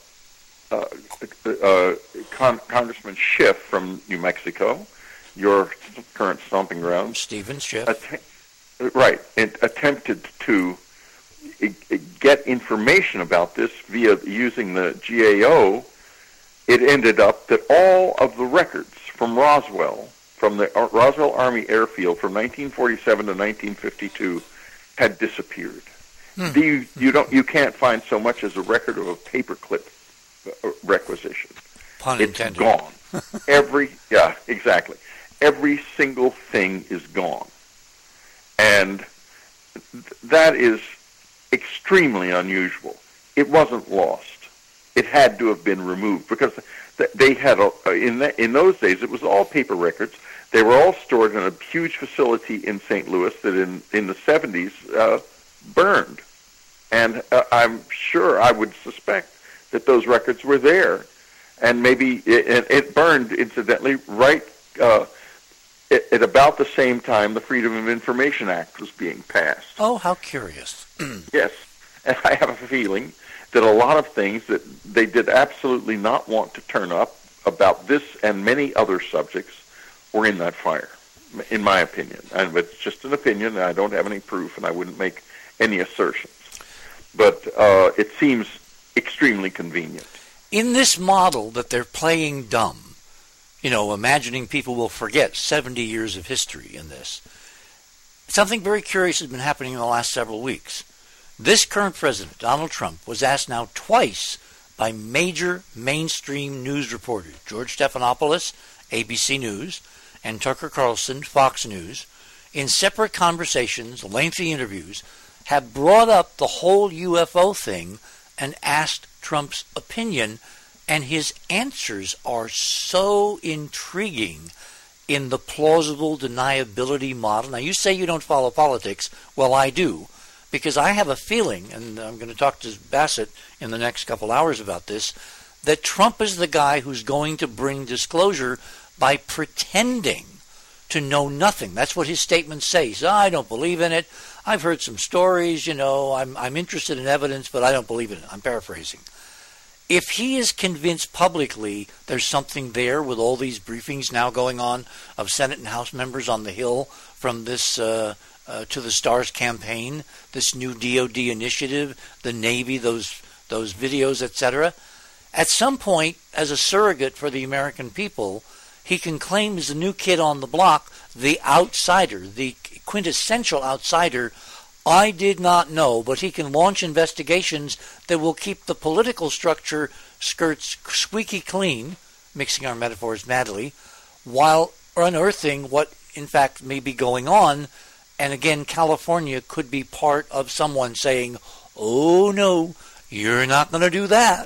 [SPEAKER 2] Congressman Schiff from New Mexico, your current stomping ground,
[SPEAKER 1] Stephen Schiff,
[SPEAKER 2] attempted to get information about this via using the GAO, it ended up that all of the records from Roswell, from the Roswell Army Airfield from 1947 to 1952, had disappeared. You can't find so much as a record of a paperclip requisition.
[SPEAKER 1] Pun intended.
[SPEAKER 2] It's gone. Exactly. Every single thing is gone. And that is extremely unusual. It wasn't lost. It had to have been removed because they had, in those days, it was all paper records. They were all stored in a huge facility in St. Louis that in the 70s burned. And I'm sure, I would suspect that those records were there. And maybe it burned, incidentally, right at about the same time the Freedom of Information Act was being passed.
[SPEAKER 1] Oh, how curious.
[SPEAKER 2] Yes. And I have a feeling that a lot of things that they did absolutely not want to turn up about this and many other subjects were in that fire, in my opinion. And it's just an opinion, and I don't have any proof, and I wouldn't make any assertions. But it seems extremely convenient.
[SPEAKER 1] In this model that they're playing dumb, imagining people will forget 70 years of history in this, something very curious has been happening in the last several weeks. This current president, Donald Trump, was asked now twice by major mainstream news reporters, George Stephanopoulos, ABC News, and Tucker Carlson, Fox News, in separate conversations, lengthy interviews, have brought up the whole UFO thing and asked Trump's opinion, and his answers are so intriguing in the plausible deniability model. Now, you say you don't follow politics. Well, I do, because I have a feeling, and I'm going to talk to Bassett in the next couple hours about this, that Trump is the guy who's going to bring disclosure by pretending to know nothing. That's what his statements say. He says, I don't believe in it. I've heard some stories, I'm interested in evidence, but I don't believe in it. I'm paraphrasing. If he is convinced publicly there's something there with all these briefings now going on of Senate and House members on the Hill from this To the Stars campaign, this new DOD initiative, the Navy, those videos, etc., at some point, as a surrogate for the American people, he can claim as the new kid on the block, the outsider, the quintessential outsider. I did not know, but he can launch investigations that will keep the political structure skirts squeaky clean, mixing our metaphors madly, while unearthing what in fact may be going on. And again, California could be part of someone saying, oh no, you're not going to do that.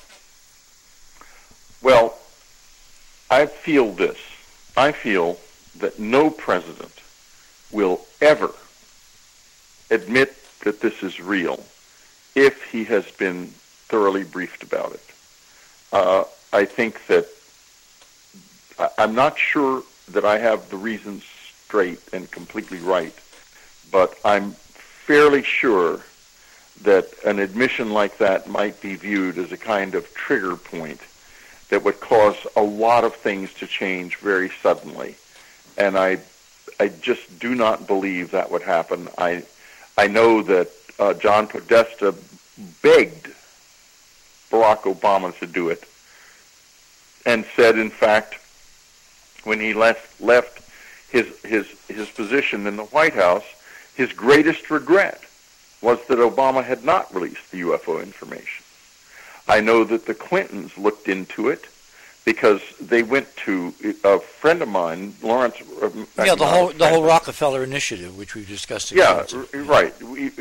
[SPEAKER 2] Well, I feel this. I feel that no president will ever admit that this is real if he has been thoroughly briefed about it. I think that I'm not sure that I have the reasons straight and completely right, but I'm fairly sure that an admission like that might be viewed as a kind of trigger point that would cause a lot of things to change very suddenly. And I just do not believe that would happen. I know that John Podesta begged Barack Obama to do it and said, in fact, when he left his position in the White House, his greatest regret was that Obama had not released the UFO information. I know that the Clintons looked into it because they went to a friend of mine, Lawrence.
[SPEAKER 1] Yeah, the whole Rockefeller Initiative, which we've discussed.
[SPEAKER 2] Yeah, right.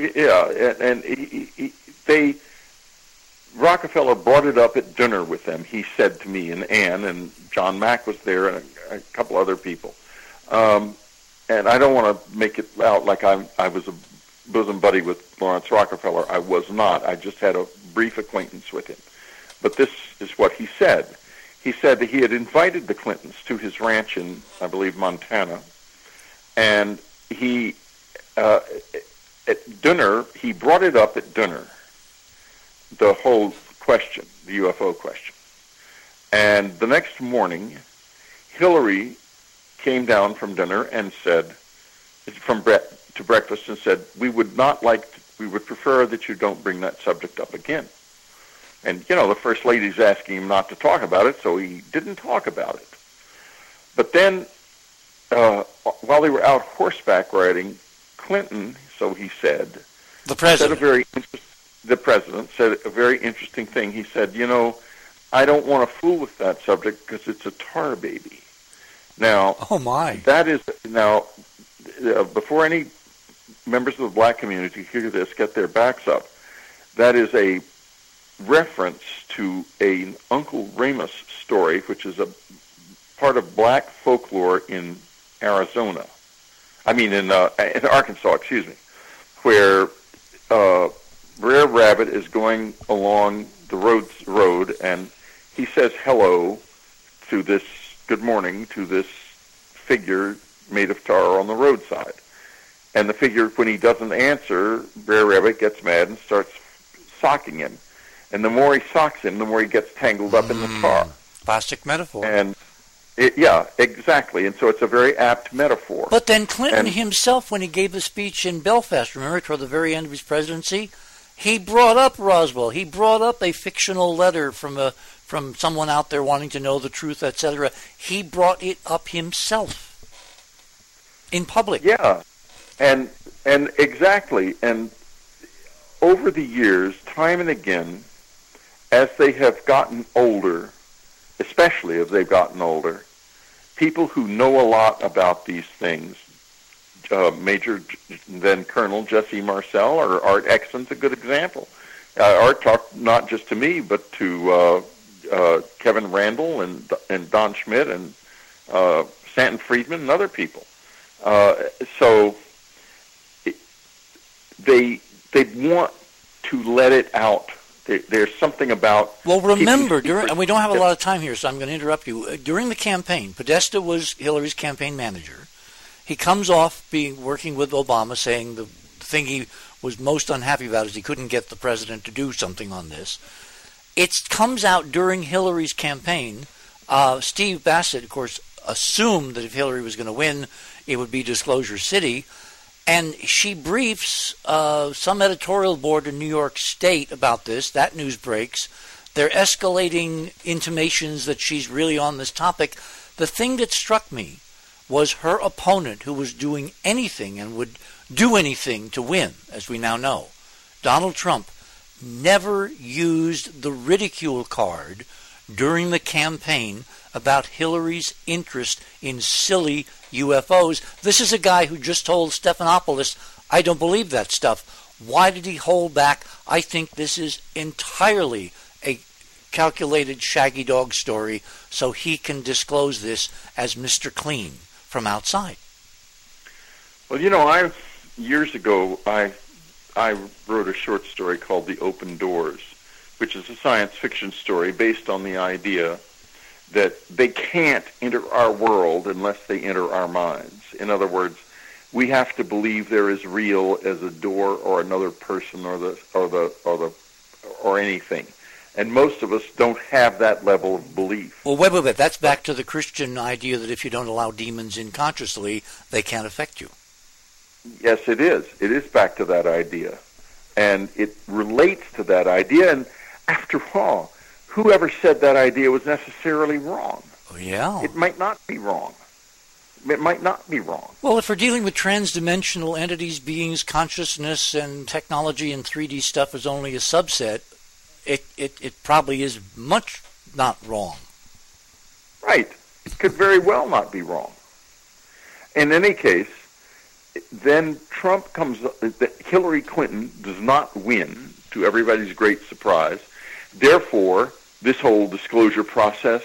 [SPEAKER 2] Rockefeller brought it up at dinner with them. He said to me and Ann, and John Mack was there, and a couple other people. And I don't want to make it out like I was a bosom buddy with Lawrence Rockefeller. I was not. I just had a brief acquaintance with him. But this is what he said. He said that he had invited the Clintons to his ranch in, I believe, Montana, and he at dinner, he brought it up at dinner, the whole question, the UFO question. And the next morning, Hillary came down from dinner and said, to breakfast, and said, we would prefer that you don't bring that subject up again. And, the First Lady's asking him not to talk about it, so he didn't talk about it. But then, while they were out horseback riding, Clinton, so he said,
[SPEAKER 1] the president
[SPEAKER 2] said a very interesting thing. He said, I don't want to fool with that subject because it's a tar baby. Now,
[SPEAKER 1] oh my,
[SPEAKER 2] that is before any members of the black community hear this, get their backs up. That is a reference to an Uncle Remus story, which is a part of black folklore in Arizona. I mean, in Arkansas, excuse me, where Brer Rabbit is going along the road, and he says hello to this, good morning, to this figure made of tar on the roadside. And the figure, when he doesn't answer, Brer Rabbit gets mad and starts socking him. And the more he socks him, the more he gets tangled up in the tar.
[SPEAKER 1] Plastic metaphor.
[SPEAKER 2] And yeah, exactly. And so it's a very apt metaphor.
[SPEAKER 1] But then Clinton himself, when he gave the speech in Belfast, remember, toward the very end of his presidency, he brought up Roswell. He brought up a fictional letter from someone out there wanting to know the truth, etc. He brought it up himself in public.
[SPEAKER 2] Yeah, and exactly. And over the years, time and again, as they have gotten older, especially as they've gotten older, people who know a lot about these things, Major then Colonel Jesse Marcel or Art Exon's a good example. Art talked not just to me, but to Kevin Randall and Don Schmidt and Stanton Friedman and other people. So they want to let it out. There's something about...
[SPEAKER 1] Well, remember, and we don't have a lot of time here, so I'm going to interrupt you. During the campaign, Podesta was Hillary's campaign manager. He comes off working with Obama, saying the thing he was most unhappy about is he couldn't get the president to do something on this. It comes out during Hillary's campaign. Steve Bassett, of course, assumed that if Hillary was going to win, it would be Disclosure City. And she briefs some editorial board in New York State about this. That news breaks. They're escalating intimations that she's really on this topic. The thing that struck me was her opponent, who was doing anything and would do anything to win, as we now know. Donald Trump never used the ridicule card during the campaign about Hillary's interest in silly UFOs. This is a guy who just told Stephanopoulos, I don't believe that stuff. Why did he hold back? I think this is entirely a calculated shaggy dog story so he can disclose this as Mr. Clean from outside.
[SPEAKER 2] Well, years ago, I wrote a short story called The Open Doors, which is a science fiction story based on the idea that they can't enter our world unless they enter our minds. In other words, we have to believe they're as real as a door or another person or anything. And most of us don't have that level of belief.
[SPEAKER 1] Well, wait. That's back to the Christian idea that if you don't allow demons in consciously, they can't affect you.
[SPEAKER 2] Yes, it is. It is back to that idea. And it relates to that idea. And after all, whoever said that idea was necessarily wrong.
[SPEAKER 1] Oh, yeah.
[SPEAKER 2] It might not be wrong. It might not be wrong.
[SPEAKER 1] Well, if we're dealing with transdimensional entities, beings, consciousness, and technology and 3D stuff is only a subset, it probably is much not wrong.
[SPEAKER 2] Right. It could very well not be wrong. In any case, then Trump comes, Hillary Clinton does not win, to everybody's great surprise. Therefore, this whole disclosure process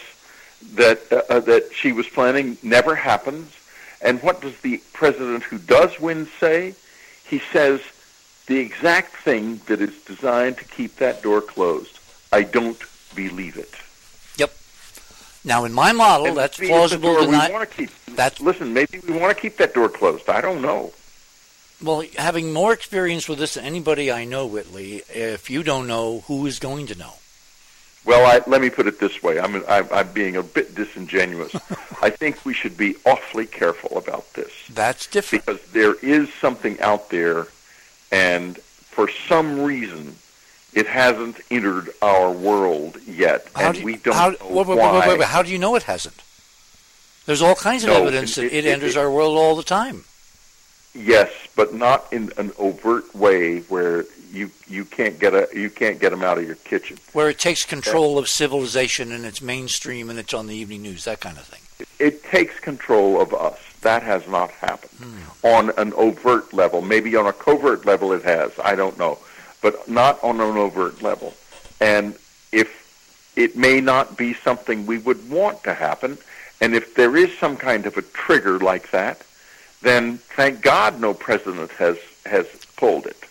[SPEAKER 2] that she was planning never happens. And what does the president who does win say? He says the exact thing that is designed to keep that door closed. I don't believe it.
[SPEAKER 1] Yep. Now, in my model,
[SPEAKER 2] and
[SPEAKER 1] that's plausible to not...
[SPEAKER 2] Listen, maybe we want to keep that door closed. I don't know.
[SPEAKER 1] Well, having more experience with this than anybody I know, Whitley, if you don't know, who is going to know?
[SPEAKER 2] Well, let me put it this way. I'm being a bit disingenuous. I think we should be awfully careful about this.
[SPEAKER 1] That's different.
[SPEAKER 2] Because there is something out there, and for some reason, it hasn't entered our world yet, we don't know why.
[SPEAKER 1] Wait. How do you know it hasn't? There's all kinds of evidence that it enters our world all the time.
[SPEAKER 2] Yes, but not in an overt way where you can't get them out of your kitchen.
[SPEAKER 1] Where it takes control of civilization and it's mainstream and it's on the evening news, that kind of thing.
[SPEAKER 2] It takes control of us. That has not happened on an overt level. Maybe on a covert level it has. I don't know. But not on an overt level. And if it may not be something we would want to happen, and if there is some kind of a trigger like that, then thank God no president has pulled it.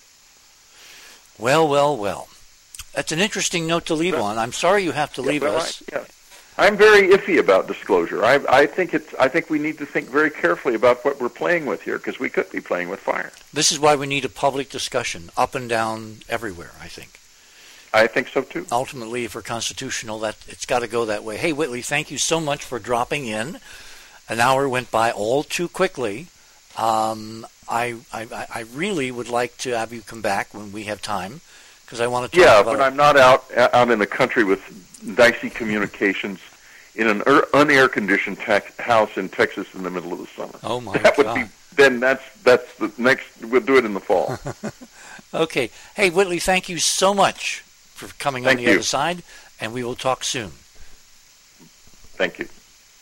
[SPEAKER 1] Well. That's an interesting note to leave on. I'm sorry you have to leave us.
[SPEAKER 2] I'm very iffy about disclosure. I think we need to think very carefully about what we're playing with here, because we could be playing with fire.
[SPEAKER 1] This is why we need a public discussion, up and down, everywhere, I think.
[SPEAKER 2] I think so, too.
[SPEAKER 1] Ultimately, if we're constitutional, that it's got to go that way. Hey, Whitley, thank you so much for dropping in. An hour went by all too quickly. I really would like to have you come back when we have time, because I want to talk about...
[SPEAKER 2] Yeah, but I'm not out in the country with dicey communications in an unair-conditioned house in Texas in the middle of the summer.
[SPEAKER 1] Oh, my
[SPEAKER 2] God.
[SPEAKER 1] God.
[SPEAKER 2] That's the next... We'll do it in the fall.
[SPEAKER 1] Okay. Hey, Whitley, thank you so much for coming on the other side, and we will talk soon.
[SPEAKER 2] Thank you.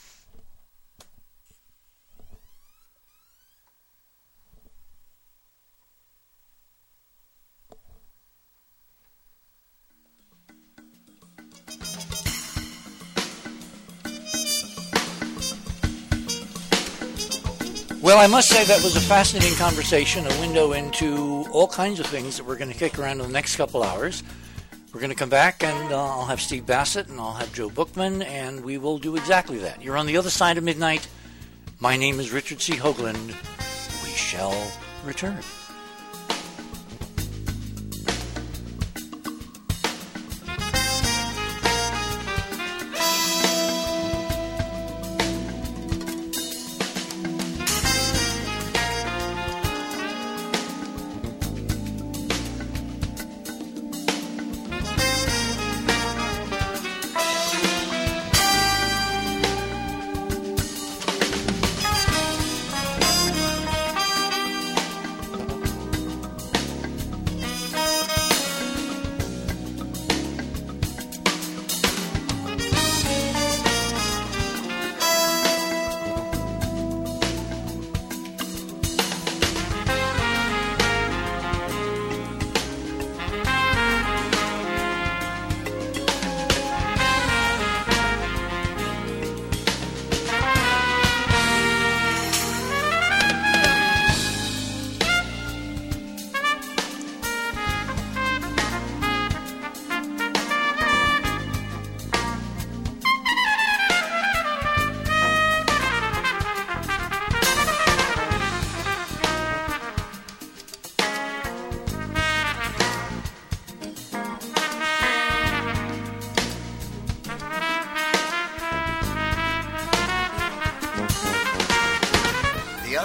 [SPEAKER 1] Well, I must say that was a fascinating conversation, a window into all kinds of things that we're going to kick around in the next couple hours. We're going to come back, and I'll have Steve Bassett, and I'll have Joe Bookman, and we will do exactly that. You're on the other side of midnight. My name is Richard C. Hoagland. We shall return.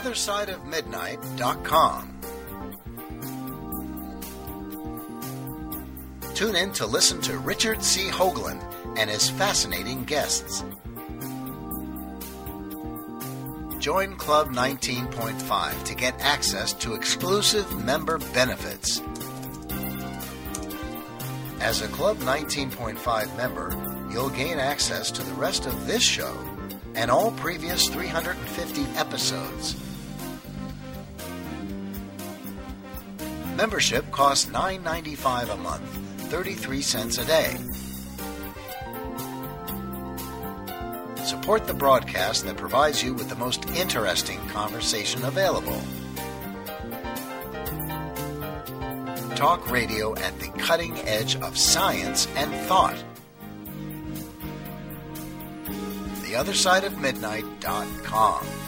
[SPEAKER 4] theothersideofmidnight.com. Tune in to listen to Richard C. Hoagland and his fascinating guests. Join Club 19.5 to get access to exclusive member benefits. As a Club 19.5 member, you'll gain access to the rest of this show and all previous 350 episodes. Membership costs $9.95 a month, 33 cents a day. Support the broadcast that provides you with the most interesting conversation available. Talk radio at the cutting edge of science and thought. theothersideofmidnight.com.